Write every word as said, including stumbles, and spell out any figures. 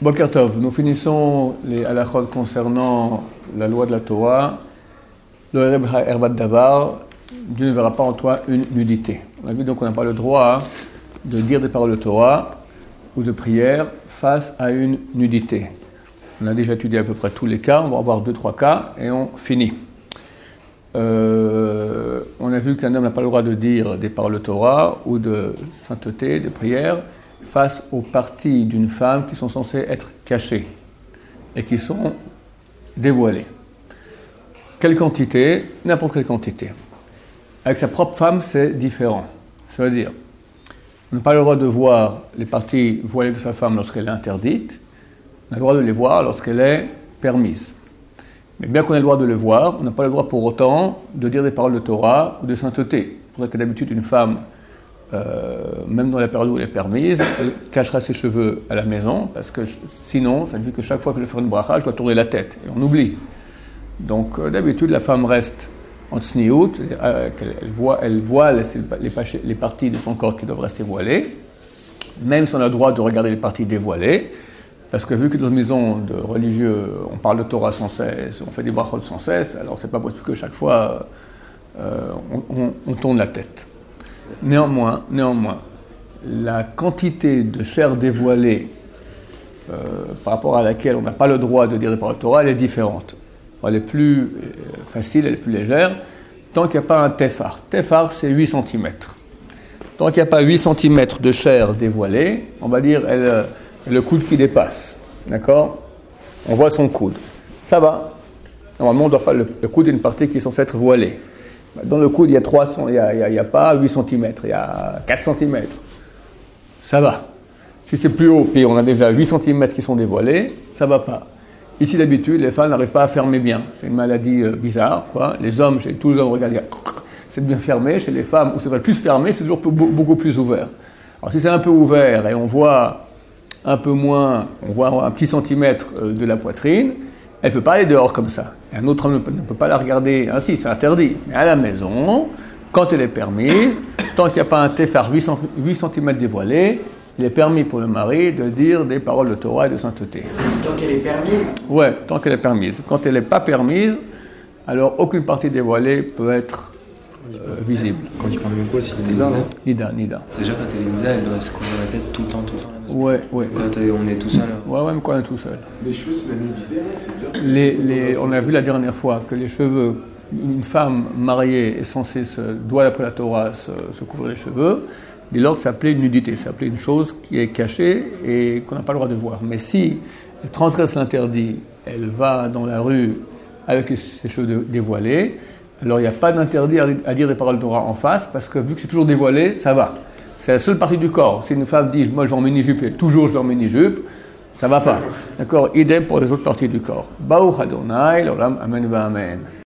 Boker Tov, nous finissons les halachot concernant la loi de la Torah. Le Ereb Herbat Davar, Dieu ne verra pas en toi une nudité. On a vu donc qu'on n'a pas le droit de dire des paroles de Torah ou de prière face à une nudité. On a déjà étudié à peu près tous les cas, on va en voir deux, trois cas et on finit. Euh, on a vu qu'un homme n'a pas le droit de dire des paroles de Torah ou de sainteté, de prière, face aux parties d'une femme qui sont censées être cachées et qui sont dévoilées. Quelle quantité? N'importe quelle quantité. Avec sa propre femme, c'est différent. Ça veut dire, on n'a pas le droit de voir les parties voilées de sa femme lorsqu'elle est interdite, on a le droit de les voir lorsqu'elle est permise. Mais bien qu'on ait le droit de le voir, on n'a pas le droit pour autant de dire des paroles de Torah ou de sainteté. C'est pour ça que d'habitude, une femme, euh, même dans la période où elle est permise, elle cachera ses cheveux à la maison, parce que sinon, ça veut dire que chaque fois que je fais une bracha, je dois tourner la tête, et on oublie. Donc euh, d'habitude, la femme reste en tsniout, euh, elle, voit, elle voile les, les parties de son corps qui doivent rester voilées, même si on a le droit de regarder les parties dévoilées, parce que vu que dans une maison de religieux, on parle de Torah sans cesse, on fait des brachot sans cesse, alors c'est pas possible que chaque fois euh, on, on, on tourne la tête. Néanmoins, néanmoins, la quantité de chair dévoilée euh, par rapport à laquelle on n'a pas le droit de dire des paroles de Torah, elle est différente. Elle est plus facile, elle est plus légère, tant qu'il n'y a pas un tefar. Tefar, c'est huit centimètres. Tant qu'il n'y a pas huit centimètres de chair dévoilée, on va dire elle, le coude qui dépasse. D'accord? On voit son coude. Ça va. Normalement, on doit pas, le, le coude est une partie qui est censée être voilée. Dans le coude, il y a, trois, il y a, il y a, il y a pas huit centimètres, il y a quatre centimètres. Ça va. Si c'est plus haut, puis on a déjà huit centimètres qui sont dévoilés, ça ne va pas. Ici, d'habitude, les femmes n'arrivent pas à fermer bien. C'est une maladie euh, bizarre, quoi. Les hommes, chez tous les hommes, regardez, c'est bien fermé. Chez les femmes, où c'est plus fermé, c'est toujours beaucoup plus ouvert. Alors, si c'est un peu ouvert et on voit un peu moins, on voit un petit centimètre euh, de la poitrine, elle ne peut pas aller dehors comme ça. Et un autre homme ne peut, ne peut pas la regarder ainsi, c'est interdit. Mais à la maison, quand elle est permise, tant qu'il n'y a pas un tefar huit centimètres dévoilé, il est permis pour le mari de dire des paroles de Torah et de sainteté. C'est tant qu'elle est permise? Oui, tant qu'elle est permise. Quand elle n'est pas permise, alors aucune partie dévoilée peut être euh, visible. Quand il parle de quoi, c'est Nida, non? Nida, Nida. Déjà, quand elle est Nida, elle doit se couvrir la tête tout le temps, tout le temps. Oui, oui. Quand on est tout seul. Oui, ouais, même quand on est tout seul. Les cheveux, c'est la nudité, c'est bien. Les, les, on a vu la dernière fois que les cheveux, une femme mariée est censée, se, doit après la Torah, se, se couvrir les cheveux. Dès lors, ça s'appelait une nudité, ça s'appelait une chose qui est cachée et qu'on n'a pas le droit de voir. Mais si elle transgresse l'interdit, elle va dans la rue avec ses cheveux dévoilés, alors il n'y a pas d'interdit à dire des paroles de Torah en face, parce que vu que c'est toujours dévoilé, ça va. C'est la seule partie du corps. Si une femme dit « moi je vais en mini-jupe » et toujours je vais en mini-jupe, ça ne va pas. D'accord? Idem pour les autres parties du corps. Baruch Adonai, l'olam, amen va amen.